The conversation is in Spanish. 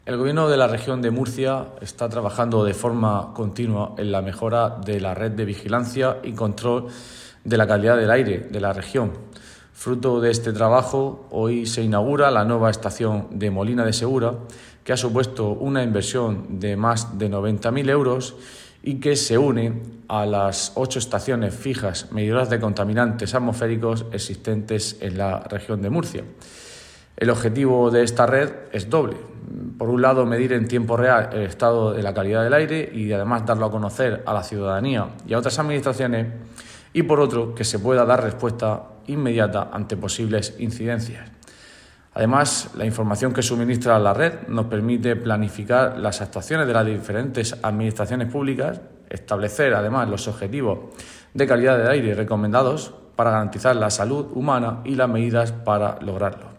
El Gobierno de la región de Murcia está trabajando de forma continua en la mejora de la red de vigilancia y control de la calidad del aire de la región. Fruto de este trabajo, hoy se inaugura la nueva estación de Molina de Segura, que ha supuesto una inversión de más de 90.000 euros y que se une a las 8 estaciones fijas medidoras de contaminantes atmosféricos existentes en la región de Murcia. El objetivo de esta red es doble. Por un lado, medir en tiempo real el estado de la calidad del aire y además darlo a conocer a la ciudadanía y a otras administraciones, y por otro, que se pueda dar respuesta inmediata ante posibles incidencias. Además, la información que suministra la red nos permite planificar las actuaciones de las diferentes administraciones públicas, establecer además los objetivos de calidad del aire recomendados para garantizar la salud humana y las medidas para lograrlo.